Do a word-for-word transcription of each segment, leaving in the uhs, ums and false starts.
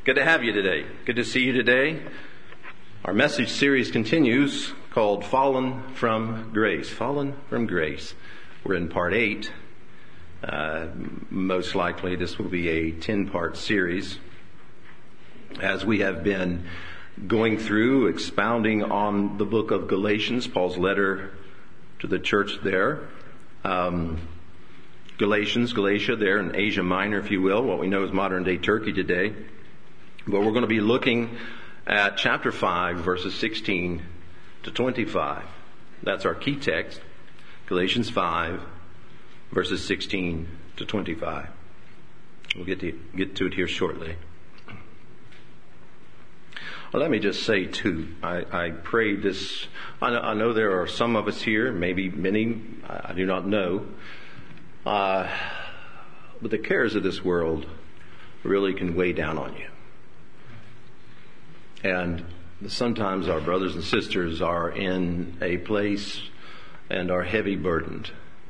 Good to have you today. Good to see you today. Our message series continues, called Fallen from Grace. Fallen from Grace. We're in part eight. Uh, most likely this will be a ten-part series as we have been going through, expounding on the book of Galatians, Paul's letter to the church there. Um, Galatians, Galatia there in Asia Minor, if you will, what we know is modern-day Turkey today. But we're going to be looking at chapter five, verses sixteen to twenty-five. That's our key text, Galatians five, verses sixteen to twenty-five. We'll get to, get to it here shortly. Well, let me just say, too, I, I pray this. I know, I know there are some of us here, maybe many, I, I do not know. Uh, but the cares of this world really can weigh down on you. And sometimes our brothers and sisters are in a place and are heavy burdened.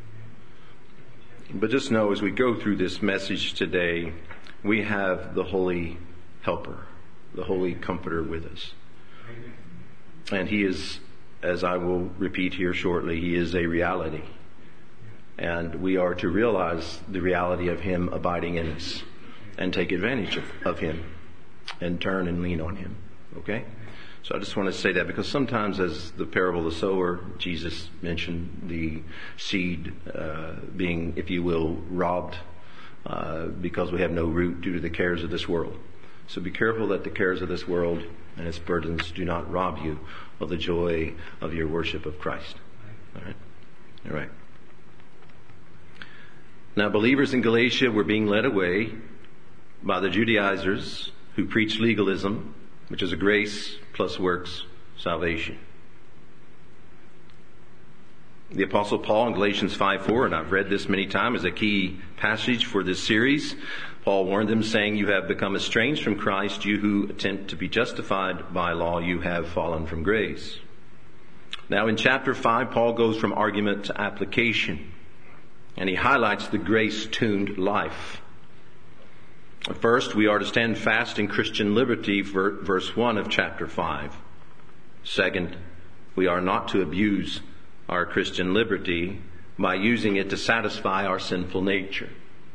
But just know as we go through this message today, we have the Holy Helper, the Holy Comforter with us. And He is, as I will repeat here shortly, He is a reality. And we are to realize the reality of Him abiding in us and take advantage of, of Him and turn and lean on Him. Okay? So I just want to say that because sometimes, as the parable of the sower, Jesus mentioned the seed uh, being, if you will, robbed uh, because we have no root due to the cares of this world. So be careful that the cares of this world and its burdens do not rob you of the joy of your worship of Christ. All right? All right. Now, believers in Galatia were being led away by the Judaizers who preached legalism, which is a grace plus works salvation. The Apostle Paul in Galatians five four, and I've read this many times, is a key passage for this series. Paul warned them, saying, "You have become estranged from Christ, you who attempt to be justified by law, you have fallen from grace." Now in chapter five, Paul goes from argument to application, and he highlights the grace-tuned life. First, we are to stand fast in Christian liberty, verse one of chapter five. Second, we are not to abuse our Christian liberty by using it to satisfy our sinful nature.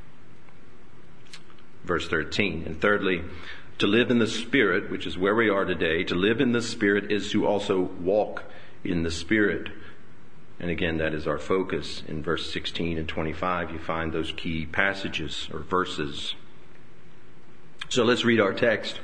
Verse thirteen. And thirdly, to live in the Spirit, which is where we are today, to live in the Spirit is to also walk in the Spirit. And again, that is our focus. In verse sixteen and twenty-five, you find those key passages or verses. So let's read our text.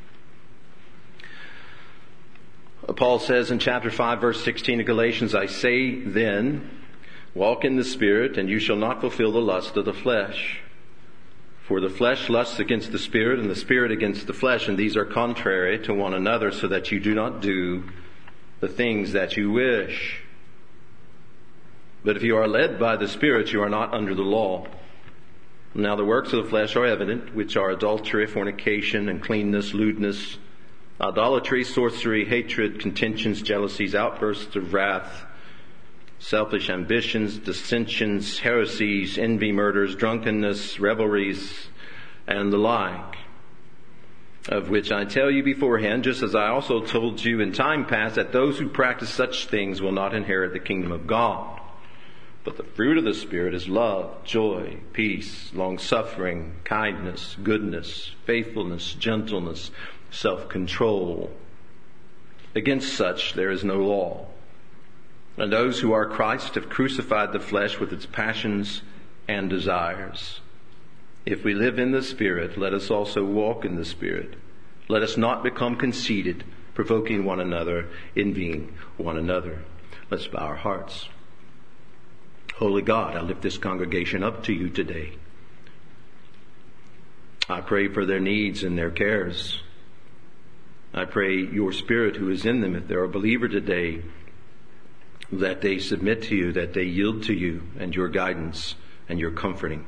Paul says in chapter five, verse sixteen of Galatians, "I say then, walk in the Spirit, and you shall not fulfill the lust of the flesh. For the flesh lusts against the Spirit, and the Spirit against the flesh, and these are contrary to one another, so that you do not do the things that you wish. But if you are led by the Spirit, you are not under the law. Now the works of the flesh are evident, which are adultery, fornication, uncleanness, lewdness, idolatry, sorcery, hatred, contentions, jealousies, outbursts of wrath, selfish ambitions, dissensions, heresies, envy, murders, drunkenness, revelries, and the like, of which I tell you beforehand, just as I also told you in time past, that those who practice such things will not inherit the kingdom of God. But the fruit of the Spirit is love, joy, peace, long-suffering, kindness, goodness, faithfulness, gentleness, self-control. Against such there is no law. And those who are Christ have crucified the flesh with its passions and desires. If we live in the Spirit, let us also walk in the Spirit. Let us not become conceited, provoking one another, envying one another." Let's bow our hearts. Holy God, I lift this congregation up to you today. I pray for their needs and their cares. I pray your Spirit who is in them, if they're a believer today, that they submit to you, that they yield to you and your guidance and your comforting.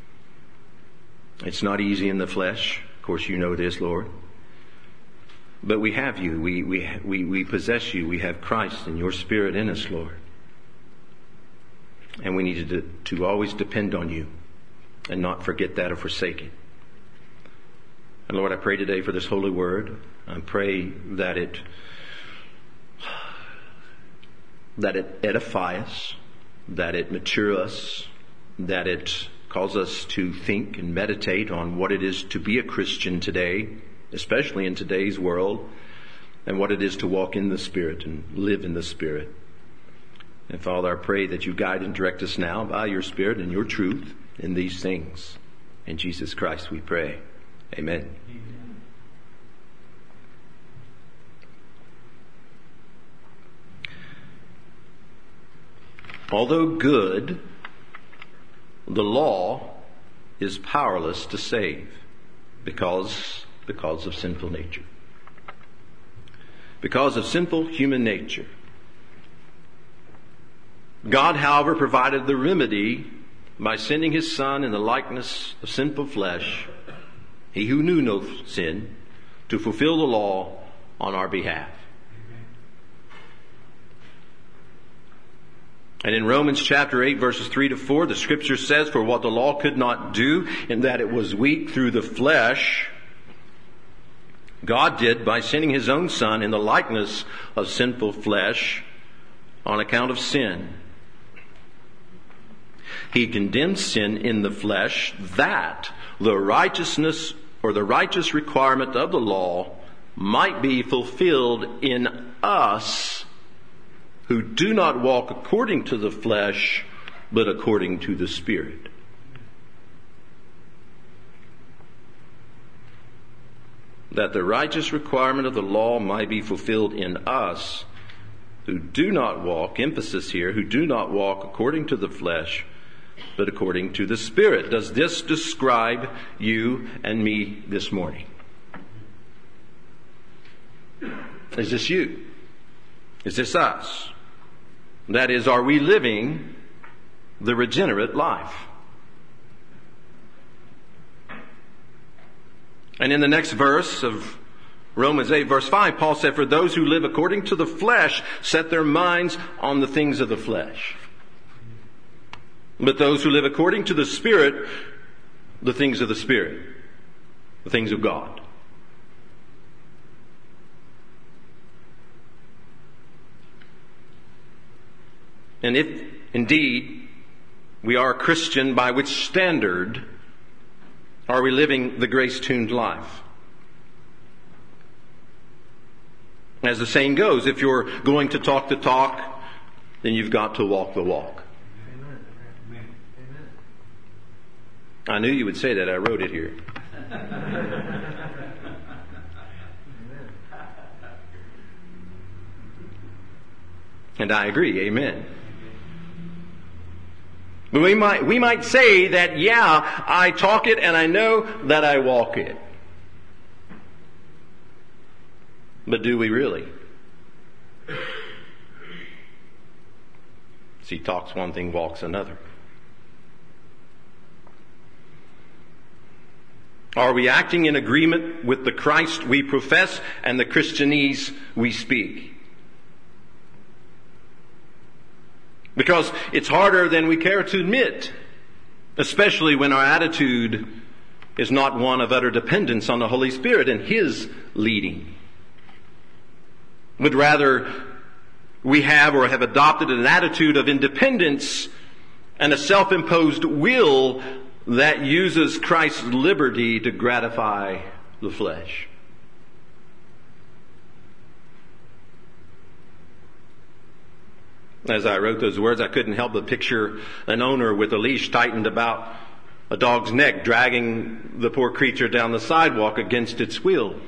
It's not easy in the flesh. Of course, you know this, Lord. But we have you. We, we, we, we possess you. We have Christ and your Spirit in us, Lord. And we need to, to always depend on you and not forget that or forsake it. And Lord, I pray today for this holy word. I pray that it that it edify us, that it mature us, that it cause us to think and meditate on what it is to be a Christian today, especially in today's world, and what it is to walk in the Spirit and live in the Spirit. And Father, I pray that you guide and direct us now by your Spirit and your truth in these things. In Jesus Christ we pray. Amen. Amen. Although good, the law is powerless to save because, because of sinful nature. Because of sinful human nature. God, however, provided the remedy by sending His Son in the likeness of sinful flesh, He who knew no sin, to fulfill the law on our behalf. And in Romans chapter eight, verses three to four, the Scripture says, "For what the law could not do, in that it was weak through the flesh, God did by sending His own Son in the likeness of sinful flesh on account of sin. He condemned sin in the flesh, that the righteousness or the righteous requirement of the law might be fulfilled in us who do not walk according to the flesh, but according to the Spirit." That the righteous requirement of the law might be fulfilled in us who do not walk, emphasis here, who do not walk according to the flesh, but according to the Spirit. Does this describe you and me this morning? Is this you? Is this us? That is, are we living the regenerate life? And in the next verse of Romans eight, verse five, Paul said, "For those who live according to the flesh set their minds on the things of the flesh. But those who live according to the Spirit, the things of the Spirit, the things of God." And if indeed we are a Christian, by which standard are we living the grace-tuned life? As the saying goes, if you're going to talk the talk, then you've got to walk the walk. Amen. Amen. I knew you would say that. I wrote it here. And I agree. Amen. But we might, we might say that, yeah, I talk it and I know that I walk it. But do we really? See, talks one thing, walks another. Are we acting in agreement with the Christ we profess and the Christianese we speak? Because it's harder than we care to admit, especially when our attitude is not one of utter dependence on the Holy Spirit and His leading. But rather, we have or have adopted an attitude of independence and a self-imposed will that uses Christ's liberty to gratify the flesh. As I wrote those words, I couldn't help but picture an owner with a leash tightened about a dog's neck, dragging the poor creature down the sidewalk against its will.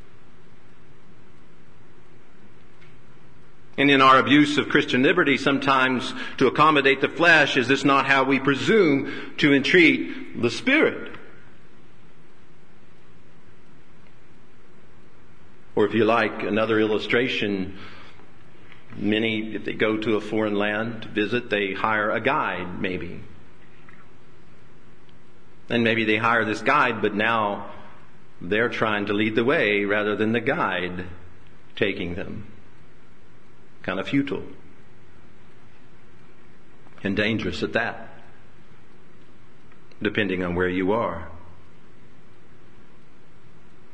And in our abuse of Christian liberty, sometimes to accommodate the flesh, is this not how we presume to entreat the Spirit? Or if you like, another illustration, many, if they go to a foreign land to visit, they hire a guide, maybe. And maybe they hire this guide, but now they're trying to lead the way rather than the guide taking them. Kind of futile. And dangerous at that. Depending on where you are.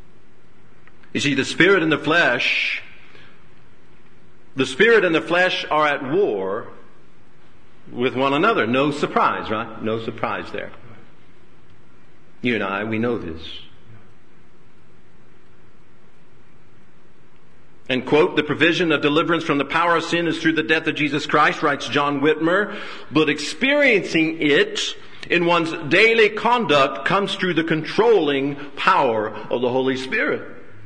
You see, the spirit and the flesh, the spirit and the flesh are at war with one another. No surprise, right? No surprise there. You and I, we know this. And quote, the provision of deliverance from the power of sin is through the death of Jesus Christ, writes John Whitmer, but experiencing it in one's daily conduct comes through the controlling power of the Holy Spirit.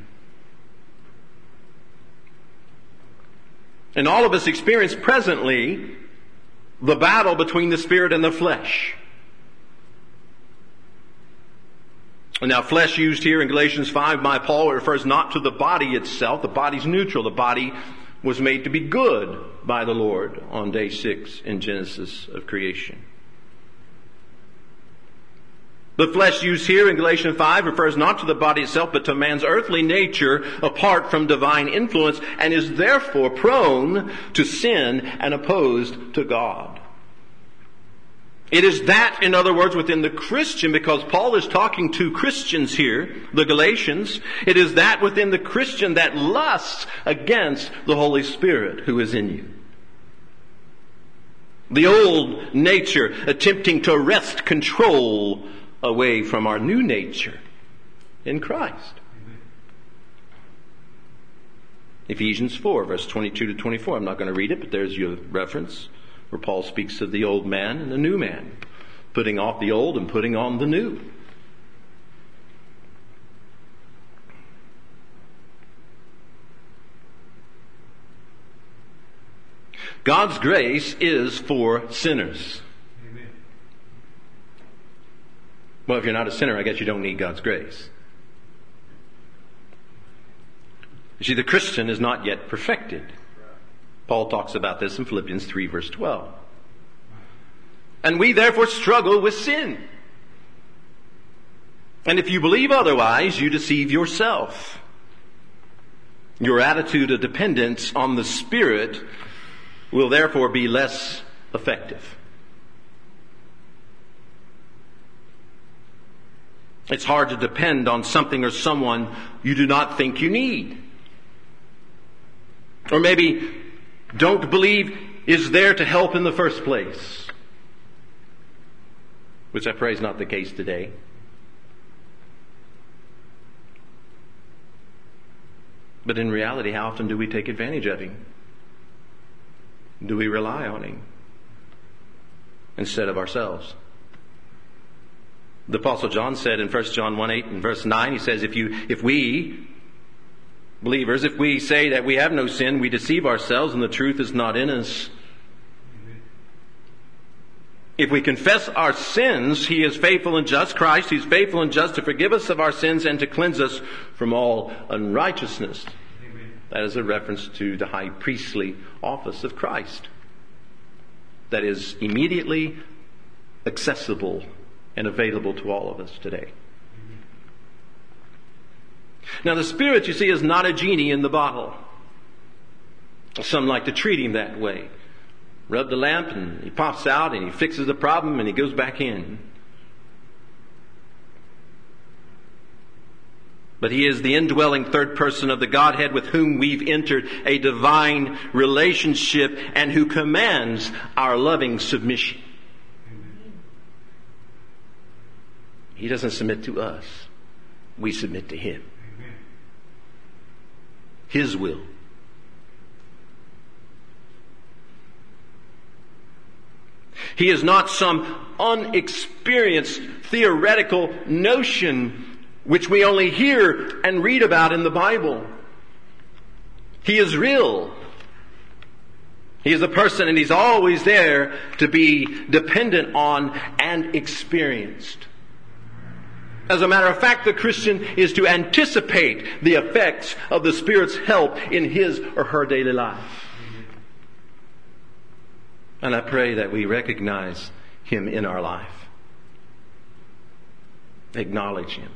And all of us experience presently the battle between the spirit and the flesh. And now flesh used here in Galatians five by Paul refers not to the body itself. The body's neutral. The body was made to be good by the Lord on day six in Genesis of creation. The flesh used here in Galatians five refers not to the body itself, but to man's earthly nature apart from divine influence, and is therefore prone to sin and opposed to God. It is that, in other words, within the Christian, because Paul is talking to Christians here, the Galatians, it is that within the Christian that lusts against the Holy Spirit who is in you. The old nature attempting to wrest control away from our new nature in Christ. Amen. Ephesians four, verse twenty-two to twenty-four. I'm not going to read it, but there's your reference where Paul speaks of the old man and the new man, putting off the old and putting on the new. God's grace is for sinners. Amen. Well, if you're not a sinner, I guess you don't need God's grace. You see, the Christian is not yet perfected. Paul talks about this in Philippians three, verse twelve. And we therefore struggle with sin. And if you believe otherwise, you deceive yourself. Your attitude of dependence on the Spirit will therefore be less effective. It's hard to depend on something or someone you do not think you need. Or maybe don't believe is there to help in the first place. Which I pray is not the case today. But in reality, how often do we take advantage of Him? Do we rely on Him instead of ourselves? The Apostle John said in First John one, eight and verse nine, he says, if you, if we, believers, if we say that we have no sin, we deceive ourselves and the truth is not in us. If we confess our sins, He is faithful and just. Christ, He's faithful and just to forgive us of our sins and to cleanse us from all unrighteousness. Amen. That is a reference to the high priestly office of Christ. That is immediately accessible and available to all of us today. Amen. Now the Spirit, you see, is not a genie in the bottle. Some like to treat Him that way. Rub the lamp and He pops out and He fixes the problem and He goes back in. But He is the indwelling third person of the Godhead with whom we've entered a divine relationship and who commands our loving submission. He doesn't submit to us. We submit to Him. His will. He is not some unexperienced theoretical notion which we only hear and read about in the Bible. He is real. He is a person and He's always there to be dependent on and experienced. As a matter of fact, the Christian is to anticipate the effects of the Spirit's help in his or her daily life. And I pray that we recognize Him in our life. Acknowledge Him.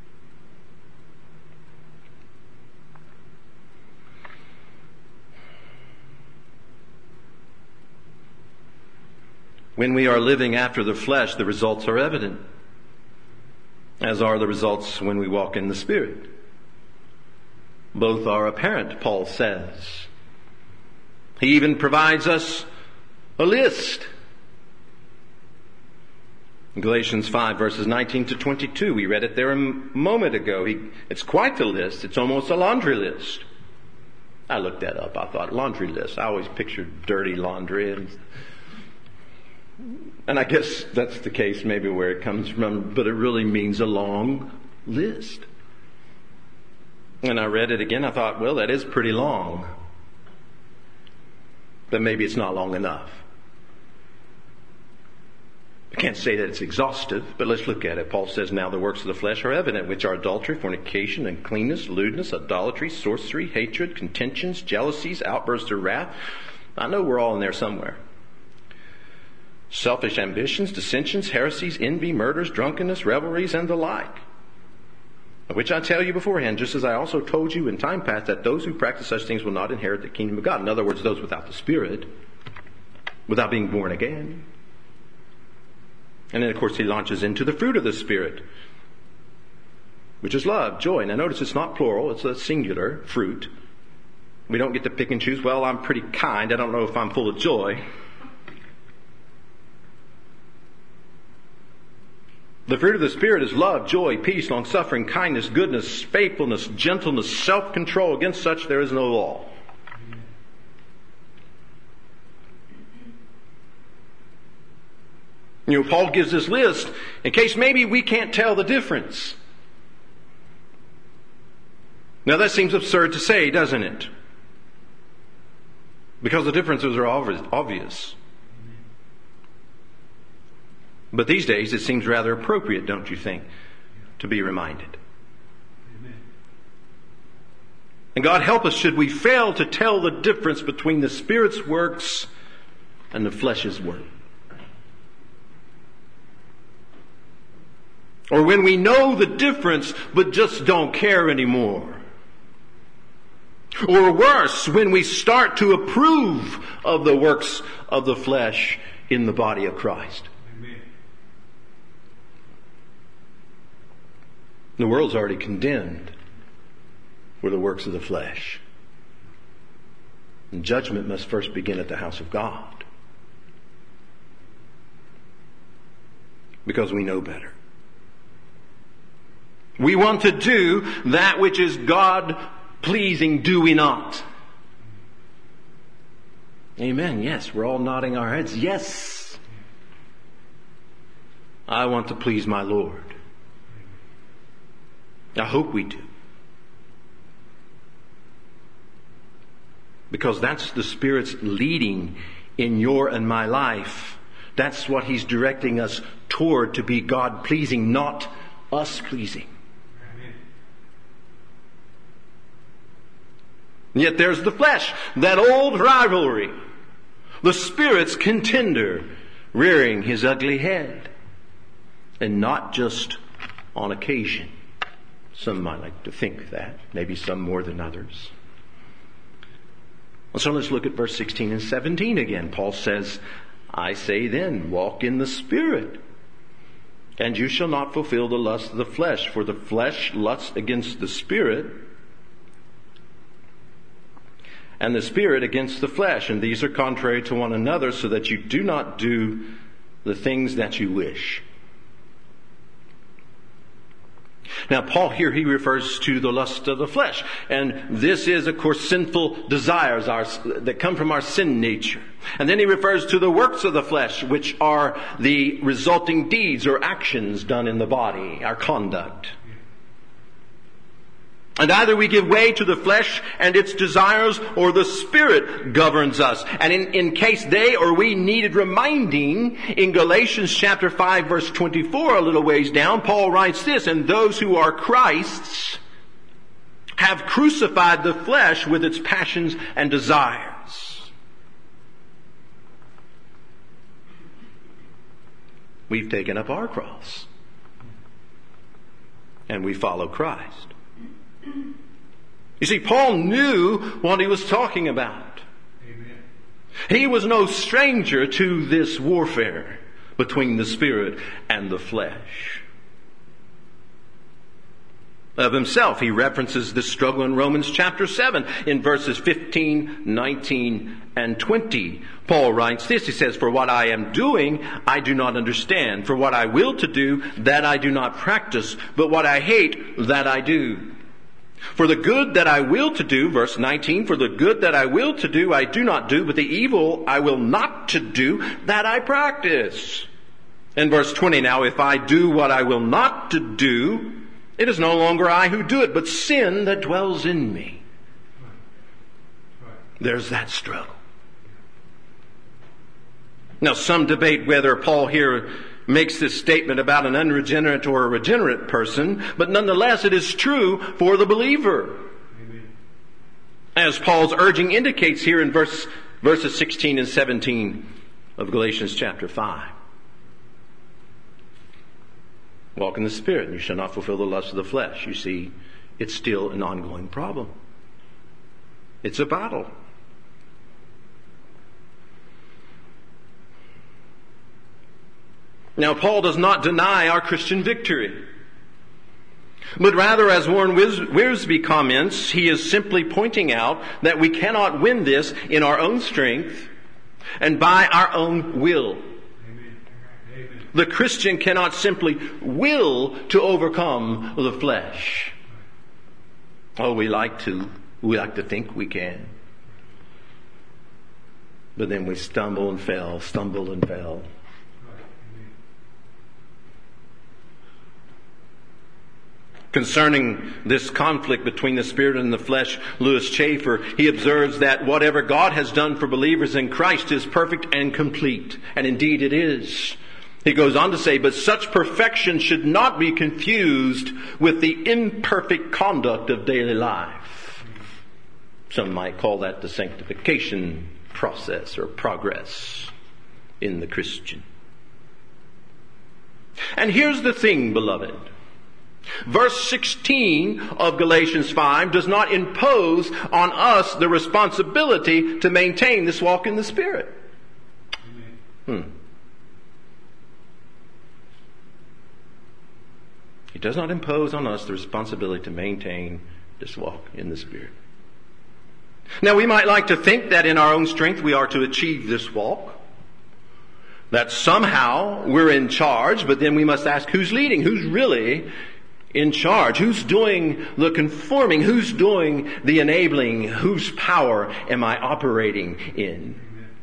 When we are living after the flesh, the results are evident, as are the results when we walk in the Spirit. Both are apparent, Paul says. He even provides us a list. In Galatians five, verses nineteen to twenty-two, we read it there a moment ago. He, it's quite the list. It's almost a laundry list. I looked that up. I thought, laundry list. I always pictured dirty laundry. And, and I guess that's the case maybe where it comes from, but it really means a long list. And I read it again. I thought, well, that is pretty long. But maybe it's not long enough. I can't say that it's exhaustive, but let's look at it. Paul says, now the works of the flesh are evident, which are adultery, fornication, uncleanness, lewdness, idolatry, sorcery, hatred, contentions, jealousies, outbursts of wrath. I know we're all in there somewhere. Selfish ambitions, dissensions, heresies, envy, murders, drunkenness, revelries, and the like. Of which I tell you beforehand, just as I also told you in time past, that those who practice such things will not inherit the kingdom of God. In other words, those without the Spirit, without being born again. And then, of course, he launches into the fruit of the Spirit, which is love, joy. Now, notice it's not plural. It's a singular fruit. We don't get to pick and choose. Well, I'm pretty kind. I don't know if I'm full of joy. The fruit of the Spirit is love, joy, peace, long-suffering, kindness, goodness, faithfulness, gentleness, self-control. Against such there is no law. You know, Paul gives this list in case maybe we can't tell the difference. Now that seems absurd to say, doesn't it? Because the differences are obvious. But these days it seems rather appropriate, don't you think, to be reminded. And God help us should we fail to tell the difference between the Spirit's works and the flesh's work. Or when we know the difference but just don't care anymore. Or worse, when we start to approve of the works of the flesh in the body of Christ. Amen. The world's already condemned for the works of the flesh. And judgment must first begin at the house of God. Because we know better. We want to do that which is God-pleasing, do we not? Amen. Yes, we're all nodding our heads. Yes. I want to please my Lord. I hope we do. Because that's the Spirit's leading in your and my life. That's what He's directing us toward, to be God-pleasing, not us-pleasing. Yet there's the flesh, that old rivalry, the Spirit's contender, rearing his ugly head. And not just on occasion. Some might like to think that, maybe some more than others. So let's look at verse sixteen and seventeen again. Paul says, I say then, walk in the Spirit, and you shall not fulfill the lust of the flesh, for the flesh lusts against the Spirit, and the Spirit against the flesh, and these are contrary to one another, so that you do not do the things that you wish. Now, Paul here, he refers to the lust of the flesh. And this is, of course, sinful desires our, that come from our sin nature. And then he refers to the works of the flesh, which are the resulting deeds or actions done in the body, our conduct. And either we give way to the flesh and its desires, or the Spirit governs us. And in, in case they or we needed reminding, in Galatians chapter five verse twenty-four, a little ways down, Paul writes this, and those who are Christ's have crucified the flesh with its passions and desires. We've taken up our cross. And we follow Christ. You see, Paul knew what he was talking about. Amen. He was no stranger to this warfare between the Spirit and the flesh. of himself. He references this struggle in Romans chapter seven in verses fifteen, nineteen, and twenty. Paul writes this, he says, "For what I am doing, I do not understand. For what I will to do, that I do not practice. But what I hate, that I do. For the good that I will to do," verse nineteen, "for the good that I will to do, I do not do, but the evil I will not to do, that I practice." In verse twenty, "Now if I do what I will not to do, it is no longer I who do it, but sin that dwells in me." There's that struggle. Now, some debate whether Paul here makes this statement about an unregenerate or a regenerate person, but nonetheless it is true for the believer. Amen. As Paul's urging indicates here in verse, verses sixteen and seventeen of Galatians chapter five. Walk in the Spirit, and you shall not fulfill the lust of the flesh. You see, it's still an ongoing problem. It's a battle. Now, Paul does not deny our Christian victory. But rather, as Warren Wiersbe comments, he is simply pointing out that we cannot win this in our own strength and by our own will. Amen. Amen. The Christian cannot simply will to overcome the flesh. Oh, we like to. We like to think we can. But then we stumble and fail, stumble and fail. Concerning this conflict between the Spirit and the flesh, Louis Chafer, he observes that whatever God has done for believers in Christ is perfect and complete. And indeed it is. He goes on to say, but such perfection should not be confused with the imperfect conduct of daily life. Some might call that the sanctification process or progress in the Christian. And here's the thing, beloved. Verse sixteen of Galatians five does not impose on us the responsibility to maintain this walk in the Spirit. Hmm. It does not impose on us the responsibility to maintain this walk in the Spirit. Now, we might like to think that in our own strength we are to achieve this walk. That somehow we're in charge, but then we must ask who's leading, who's really in charge, who's doing the conforming, who's doing the enabling, whose power am I operating in?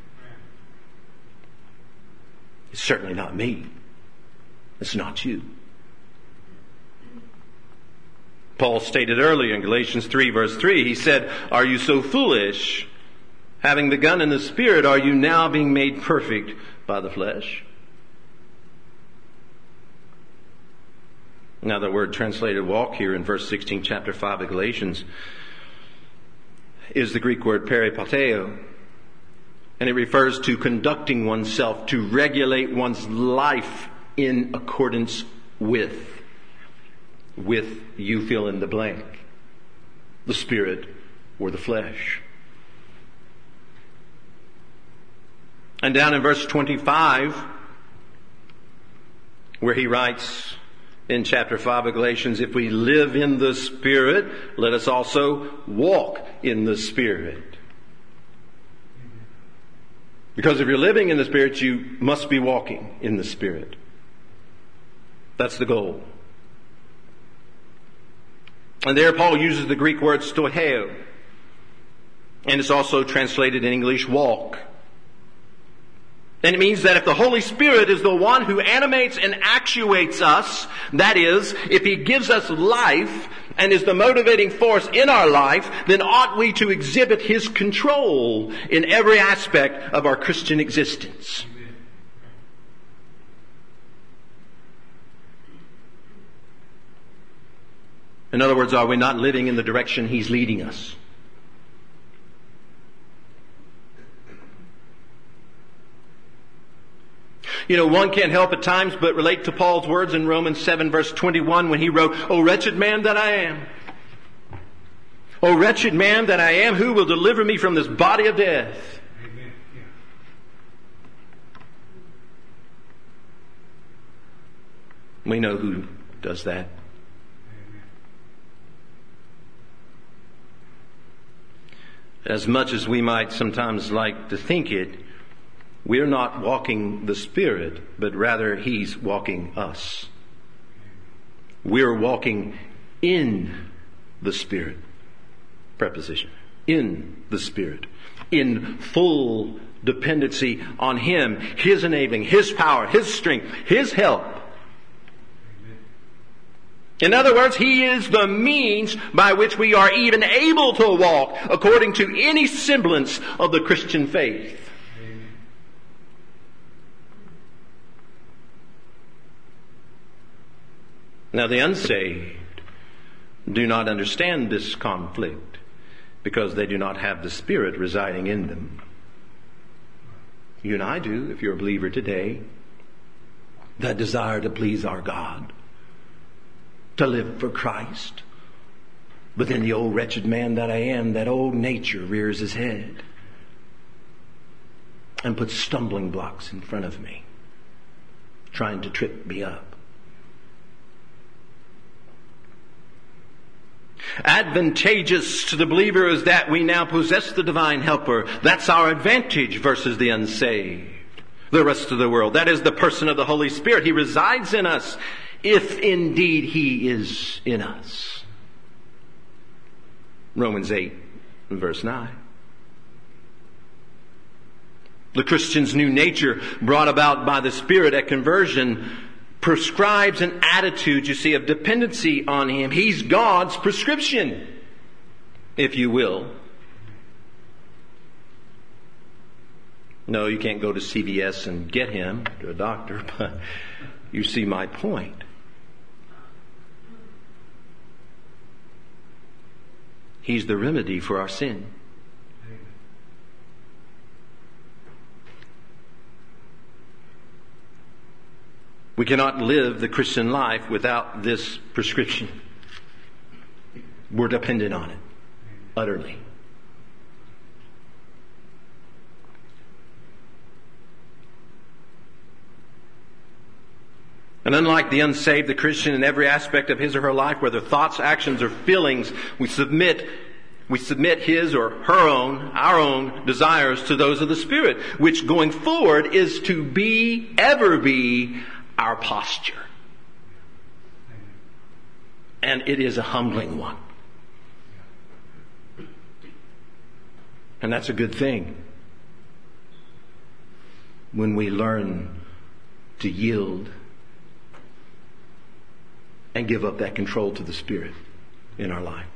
It's certainly not me. It's not you. Paul stated earlier in Galatians three verse three, he said, "Are you so foolish? Having begun in the Spirit, are you now being made perfect by the flesh?" Now, the word translated walk here in verse sixteen, chapter five of Galatians is the Greek word peripateo. And it refers to conducting oneself, to regulate one's life in accordance with. With, you fill in the blank. The Spirit or the flesh. And down in verse twenty-five, where he writes, in chapter five of Galatians, if we live in the Spirit, let us also walk in the Spirit. Because if you're living in the Spirit, you must be walking in the Spirit. That's the goal. And there Paul uses the Greek word stoicheo. And it's also translated in English walk. And it means that if the Holy Spirit is the one who animates and actuates us, that is, if He gives us life and is the motivating force in our life, then ought we to exhibit His control in every aspect of our Christian existence. In other words, are we not living in the direction He's leading us? You know, one can't help at times but relate to Paul's words in Romans seven verse twenty-one when he wrote, "O wretched man that I am, O wretched man that I am, who will deliver me from this body of death?" Amen. Yeah. We know who does that. Amen. as much as we might sometimes like to think it, we're not walking the Spirit, but rather He's walking us. We're walking in the Spirit. Preposition. In the Spirit. In full dependency on Him. His enabling, His power, His strength, His help. In other words, He is the means by which we are even able to walk according to any semblance of the Christian faith. Now, the unsaved do not understand this conflict because they do not have the Spirit residing in them. You and I do, if you're a believer today. That desire to please our God, to live for Christ. But then the old wretched man that I am, that old nature rears his head and puts stumbling blocks in front of me, trying to trip me up. Advantageous to the believer is that we now possess the divine helper. That's our advantage versus the unsaved, the rest of the world. That is the person of the Holy Spirit. He resides in us, if indeed He is in us. Romans eight and verse nine. The Christian's new nature, brought about by the Spirit at conversion, prescribes an attitude, you see, of dependency on Him. He's God's prescription, if you will. No, you can't go to C V S and get Him, to a doctor, but you see my point. He's the remedy for our sin. We cannot live the Christian life without this prescription. We're dependent on it, utterly. And unlike the unsaved, the Christian, in every aspect of his or her life, whether thoughts, actions, or feelings, we submit we submit his or her own, our own desires to those of the Spirit, which going forward is to be, ever be, our posture. And it is a humbling one. And that's a good thing when we learn to yield and give up that control to the Spirit in our life.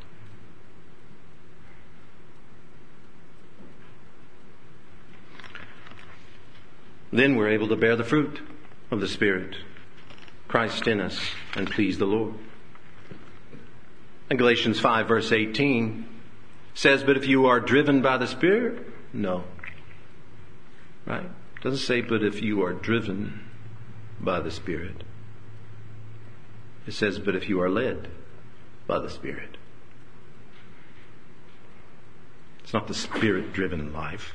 Then we're able to bear the fruit of the Spirit, Christ in us, and please the Lord. And Galatians five verse eighteen says, but if you are driven by the Spirit, no. Right? It doesn't say, but if you are driven by the Spirit. It says, but if you are led by the Spirit. It's not the Spirit-driven life.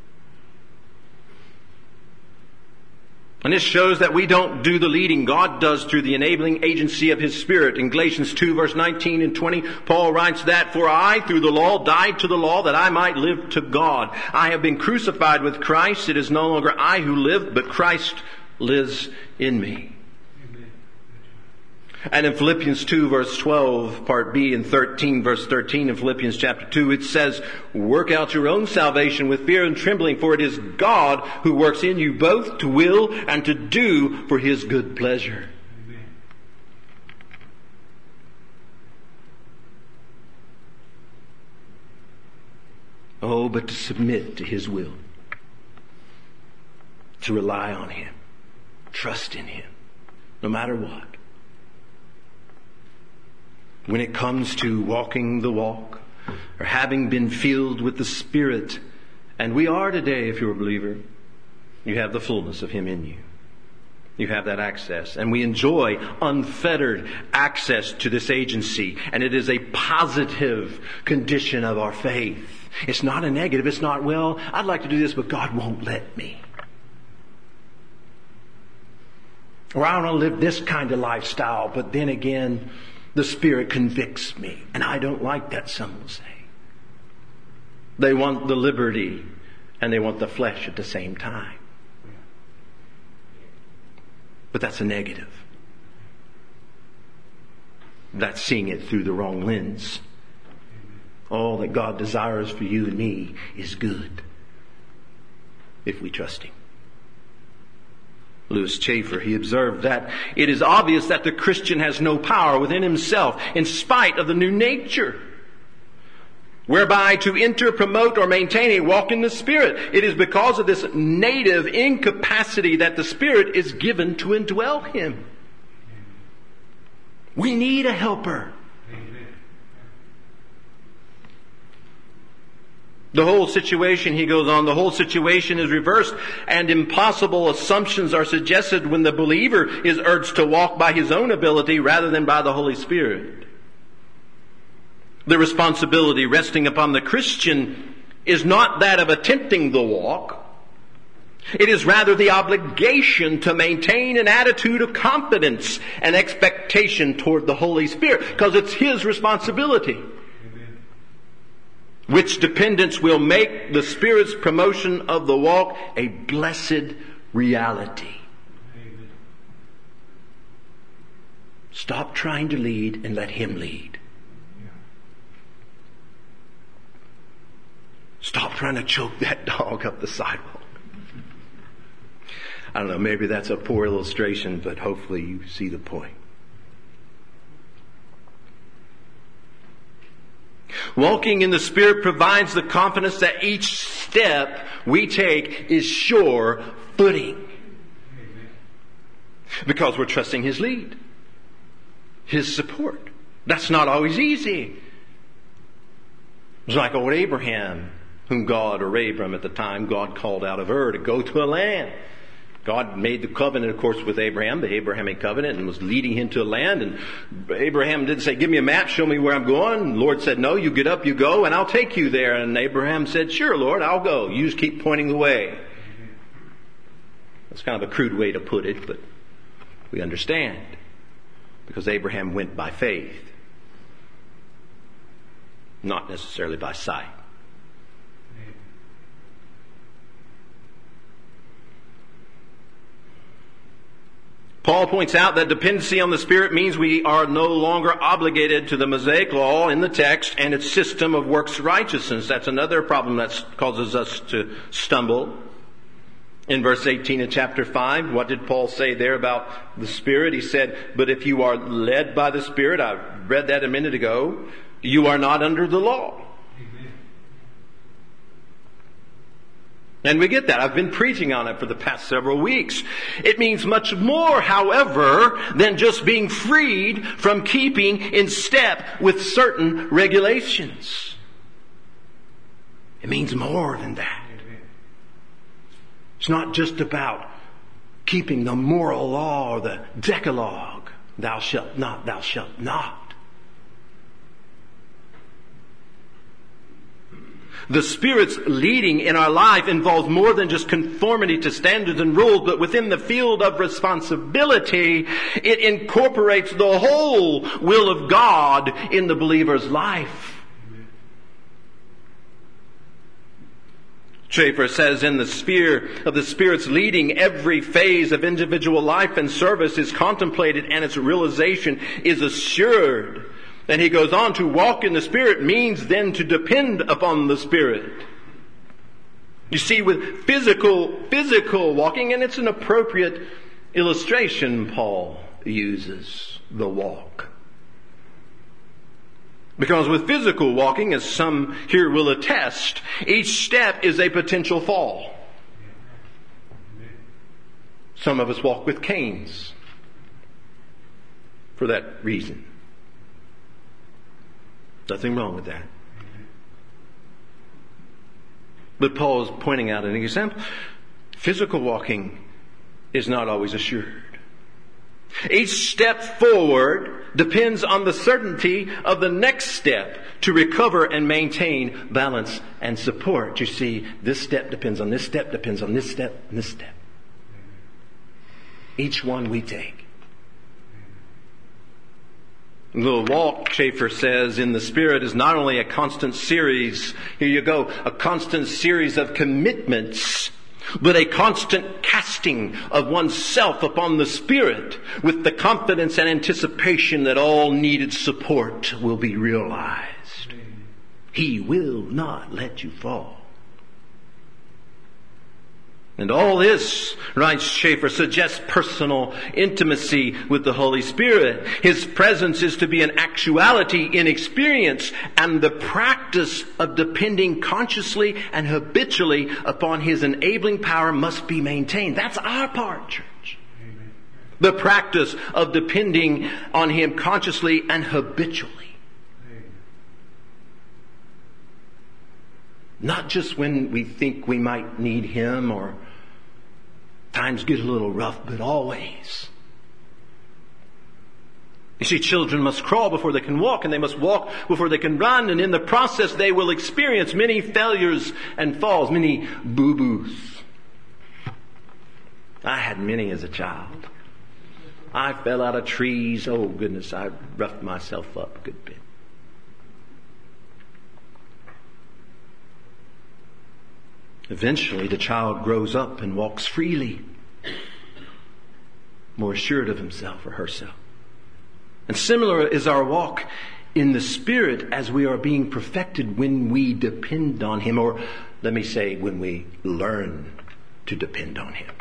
And this shows that we don't do the leading. God does through the enabling agency of His Spirit. In Galatians two verse nineteen and twenty, Paul writes that, for I through the law died to the law that I might live to God. I have been crucified with Christ. It is no longer I who live, but Christ lives in me. And in Philippians two verse twelve, part B, and thirteen verse thirteen in Philippians chapter two, it says, work out your own salvation with fear and trembling, for it is God who works in you both to will and to do for His good pleasure. Amen. Oh, but to submit to His will, to rely on Him, trust in Him, no matter what. When it comes to walking the walk, or having been filled with the Spirit, and we are today, if you're a believer, you have the fullness of Him in you. You have that access. And we enjoy unfettered access to this agency. And it is a positive condition of our faith. It's not a negative. It's not, well, I'd like to do this, but God won't let me. Or I want to live this kind of lifestyle, but then again, the Spirit convicts me. And I don't like that, some will say. They want the liberty and they want the flesh at the same time. But that's a negative. That's seeing it through the wrong lens. All that God desires for you and me is good, if we trust Him. Louis Chafer, he observed that it is obvious that the Christian has no power within himself in spite of the new nature, whereby to enter, promote, or maintain a walk in the Spirit. It is because of this native incapacity that the Spirit is given to indwell him. We need a helper. The whole situation, he goes on, the whole situation is reversed and impossible assumptions are suggested when the believer is urged to walk by his own ability rather than by the Holy Spirit. The responsibility resting upon the Christian is not that of attempting the walk. It is rather the obligation to maintain an attitude of confidence and expectation toward the Holy Spirit, because it's His responsibility. Which dependence will make the Spirit's promotion of the walk a blessed reality. Amen. Stop trying to lead and let Him lead. Yeah. Stop trying to choke that dog up the sidewalk. I don't know, maybe that's a poor illustration, but hopefully you see the point. Walking in the Spirit provides the confidence that each step we take is sure footing. Because we're trusting His lead, His support. That's not always easy. It's like old Abraham, whom God, or Abram at the time, God called out of Ur to go to a land. God made the covenant, of course, with Abraham, the Abrahamic covenant, and was leading him to a land. And Abraham didn't say, give me a map, show me where I'm going. The Lord said, no, you get up, you go, and I'll take you there. And Abraham said, sure, Lord, I'll go. You just keep pointing the way. That's kind of a crude way to put it, but we understand. Because Abraham went by faith, not necessarily by sight. Paul points out that dependency on the Spirit means we are no longer obligated to the Mosaic law in the text and its system of works righteousness. That's another problem that causes us to stumble. In verse eighteen of chapter five, what did Paul say there about the Spirit? He said, but if you are led by the Spirit, I read that a minute ago, you are not under the law. And we get that. I've been preaching on it for the past several weeks. It means much more, however, than just being freed from keeping in step with certain regulations. It means more than that. It's not just about keeping the moral law or the Decalogue. Thou shalt not, thou shalt not. The Spirit's leading in our life involves more than just conformity to standards and rules, but within the field of responsibility, it incorporates the whole will of God in the believer's life. Schaeffer says, in the sphere of the Spirit's leading, every phase of individual life and service is contemplated and its realization is assured. And he goes on, to walk in the Spirit means then to depend upon the Spirit. You see, with physical, physical walking, and it's an appropriate illustration Paul uses, the walk. Because with physical walking, as some here will attest, each step is a potential fall. Some of us walk with canes for that reason. Nothing wrong with that. But Paul is pointing out an example. Physical walking is not always assured. Each step forward depends on the certainty of the next step to recover and maintain balance and support. You see, this step depends on this step, depends on this step, and this step. Each one we take. The walk, Schaeffer says, in the Spirit is not only a constant series, here you go, a constant series of commitments, but a constant casting of oneself upon the Spirit with the confidence and anticipation that all needed support will be realized. He will not let you fall. And all this, writes Schaeffer, suggests personal intimacy with the Holy Spirit. His presence is to be an actuality in experience, and the practice of depending consciously and habitually upon His enabling power must be maintained. That's our part, church. Amen. The practice of depending on Him consciously and habitually. Amen. Not just when we think we might need Him or times get a little rough, but always. You see, children must crawl before they can walk, and they must walk before they can run, and in the process they will experience many failures and falls, many boo-boos. I had many as a child. I fell out of trees. Oh goodness, I roughed myself up a good bit. Eventually, the child grows up and walks freely, more assured of himself or herself. And similar is our walk in the Spirit as we are being perfected when we depend on Him, or let me say, when we learn to depend on Him.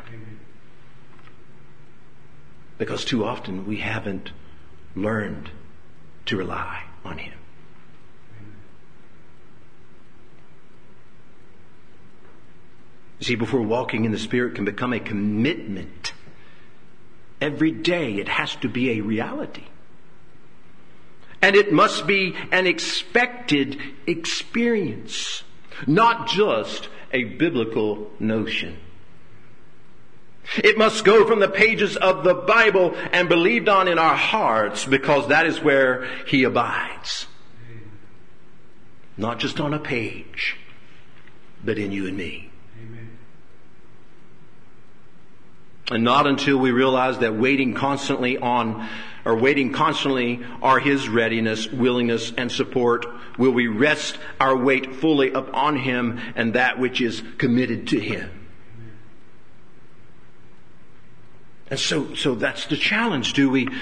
Because too often we haven't learned to rely on Him. You see, before walking in the Spirit can become a commitment, every day it has to be a reality. And it must be an expected experience, not just a biblical notion. It must go from the pages of the Bible and believed on in our hearts, because that is where He abides. Not just on a page, but in you and me. And not until we realize that waiting constantly on, or waiting constantly are His readiness, willingness, and support, will we rest our weight fully upon Him and that which is committed to Him. And so, so that's the challenge. Do we,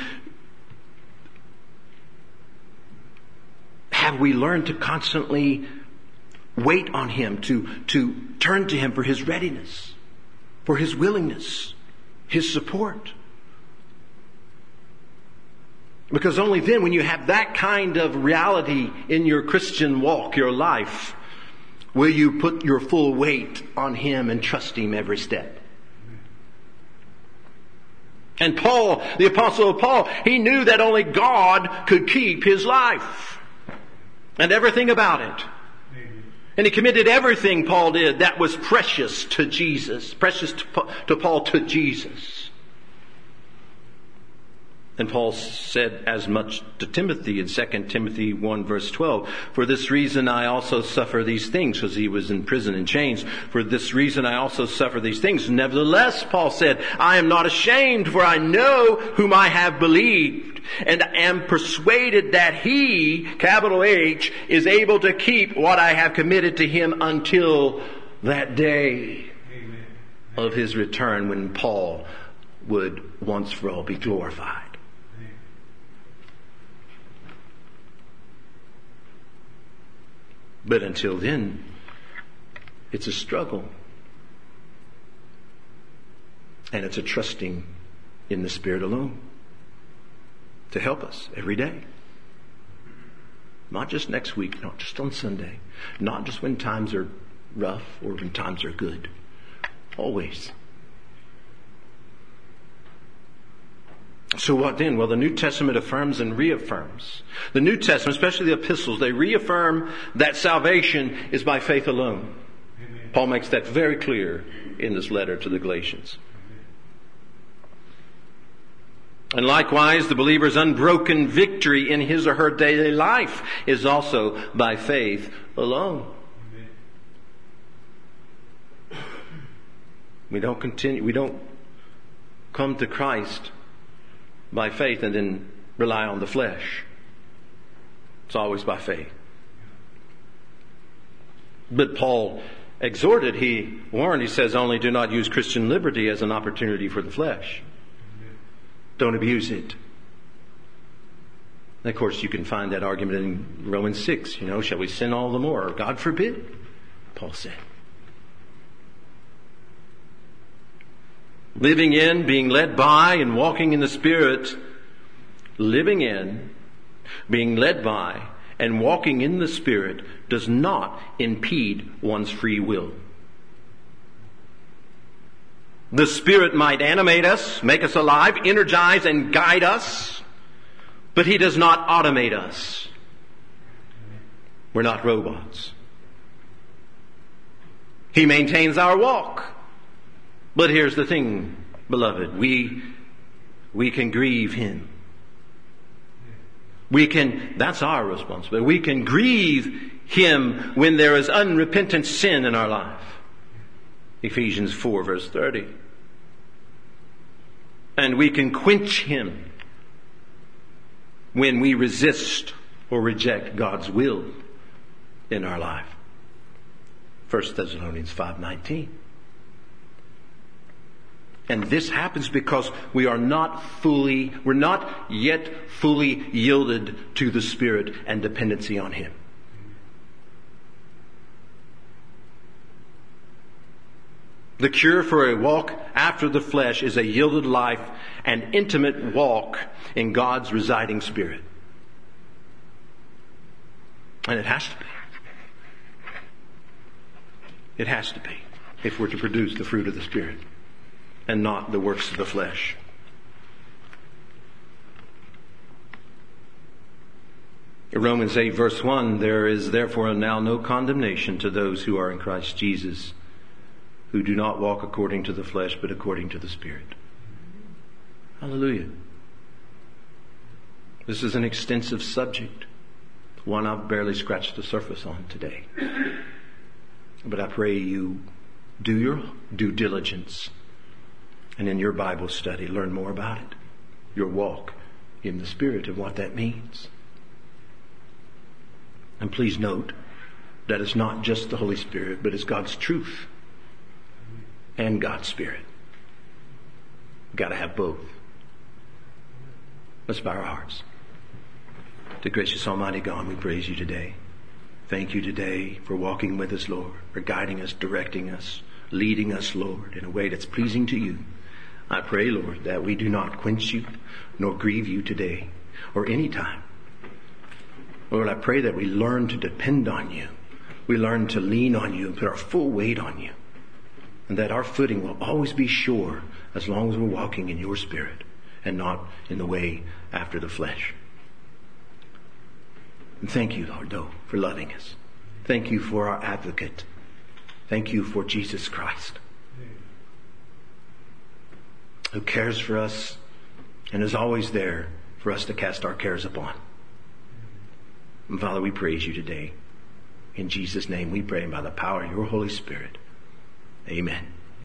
have we learned to constantly wait on Him, to, to turn to Him for His readiness, for His willingness, His support? Because only then, when you have that kind of reality in your Christian walk, your life, will you put your full weight on Him and trust Him every step. And Paul, the Apostle Paul, he knew that only God could keep his life and everything about it. And he committed everything Paul did that was precious to Jesus, precious to Paul to Jesus. And Paul said as much to Timothy in Second Timothy one verse twelve. For this reason I also suffer these things, because he was in prison in chains. For this reason I also suffer these things. Nevertheless, Paul said, I am not ashamed, for I know whom I have believed, and am persuaded that He, capital H, is able to keep what I have committed to Him until that day Amen. Of His return, when Paul would once for all be glorified. But until then, it's a struggle. And it's a trusting in the Spirit alone to help us every day. Not just next week, not just on Sunday, not just when times are rough or when times are good. Always. So what then? Well, the New Testament affirms and reaffirms. The New Testament, especially the epistles, they reaffirm that salvation is by faith alone. Amen. Paul makes that very clear in this letter to the Galatians. Amen. And likewise, the believer's unbroken victory in his or her daily life is also by faith alone. Amen. We don't continue, we don't come to Christ by faith and then rely on the flesh. It's always by faith. But Paul exhorted, he warned, he says, only do not use Christian liberty as an opportunity for the flesh. Don't abuse it. And of course, you can find that argument in Romans six. You know, shall we sin all the more? God forbid, Paul said. Living in, being led by, and walking in the Spirit, living in, being led by, and walking in the Spirit does not impede one's free will. The Spirit might animate us, make us alive, energize and guide us, but He does not automate us. We're not robots. He maintains our walk. But here's the thing, beloved, we, we can grieve Him. We can, that's our responsibility. We can grieve Him when there is unrepentant sin in our life. Ephesians four verse thirty. And we can quench Him when we resist or reject God's will in our life. First Thessalonians five nineteen. And this happens because we are not fully, we're not yet fully yielded to the Spirit and dependency on Him. The cure for a walk after the flesh is a yielded life and intimate walk in God's residing Spirit. And it has to be. It has to be if we're to produce the fruit of the Spirit and not the works of the flesh. In Romans eight verse one, there is therefore now no condemnation to those who are in Christ Jesus, who do not walk according to the flesh, but according to the Spirit. Hallelujah. This is an extensive subject, one I've barely scratched the surface on today. But I pray you do your due diligence, and in your Bible study, learn more about it. Your walk in the Spirit and what that means. And please note that it's not just the Holy Spirit, but it's God's truth and God's Spirit. You've got to have both. Let's bow our hearts. To gracious Almighty God, we praise you today. Thank you today for walking with us, Lord, for guiding us, directing us, leading us, Lord, in a way that's pleasing to you. I pray, Lord, that we do not quench you nor grieve you today or any time. Lord, I pray that we learn to depend on you. We learn to lean on you and put our full weight on you. And that our footing will always be sure as long as we're walking in your Spirit and not in the way after the flesh. And thank you, Lord, though, for loving us. Thank you for our advocate. Thank you for Jesus Christ, who cares for us and is always there for us to cast our cares upon. And Father, we praise you today. In Jesus' name we pray, and by the power of your Holy Spirit. Amen.